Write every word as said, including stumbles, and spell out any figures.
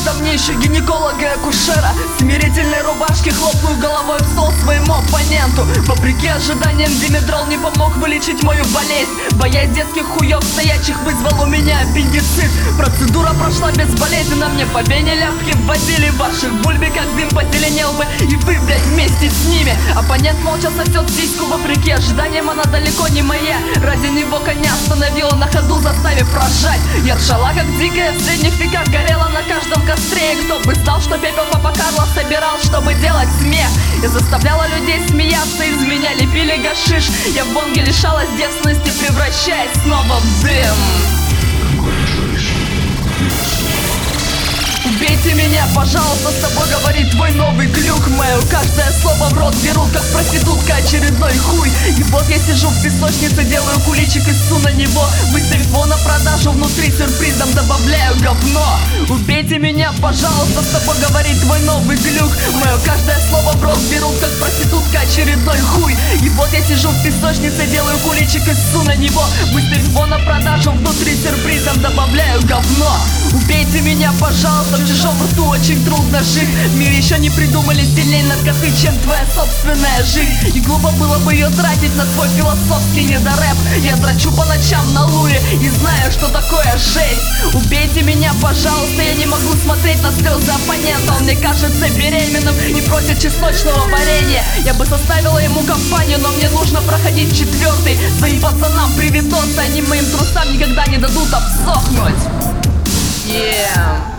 будто мне еще гинеколога и акушера. В смирительной рубашке хлопаю головой в стол своему оппоненту. Вопреки ожиданиям димедрол не помог вылечить мою болезнь. Боясь детских хуёв стоячих вызвал у меня аппендицит. Процедура прошла безболезненно, мне по вене ляпки вводили. Ваших бульби как дым позеленел бы, и вы, блядь, вместе с ними. Оппонент молча сосет сиську, вопреки ожиданиям она далеко не моя. Ради него коня остановила на ходу, заставив рожать. Я ржала как дикая, в средних веках горела на каждом костре. И кто бы знал, что пепел папа Карло собирал, чтобы делать смех. И заставляла людей смеяться, из меня лепили гашиш. Я в бонге лишалась девственности, превращаясь снова в дым. Убейте меня, пожалуйста, с тобой говорит твой новый глюк. Мое каждое слово в рот берут, как проститутка очередной хуй. И вот я сижу в песочнице, делаю куличик и ссу на него. Выставив его на продажу, внутри сюрпризом добавляю говно. Убейте меня, пожалуйста, с тобой говорит твой новый глюк. Мое каждое слово в рот берут, как проститутка очередной хуй. И вот я сижу в песочнице, делаю куличик и ссу на него. Выставив его на продажу, внутри сюрпризом добавляю говно. Убейте меня, пожалуйста, в чужом рту очень трудно жить. В мире еще не придумали сильнее наркоты, чем твоя собственная жизнь. И глупо было бы ее тратить на свой философский недорэп. Я дрочу по ночам на луре и знаю, что такое жесть. Убейте меня, пожалуйста, я не могу смотреть на слезы оппонента. Он мне кажется беременным и просит чесночного варенья. Я бы составила ему компанию, но мне нужно проходить четвертый. Своим пацанам приведутся, они моим трусам никогда не дадут обсохнуть. Yeah.